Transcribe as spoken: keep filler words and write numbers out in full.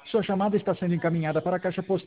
Sua chamada está sendo encaminhada para a caixa postal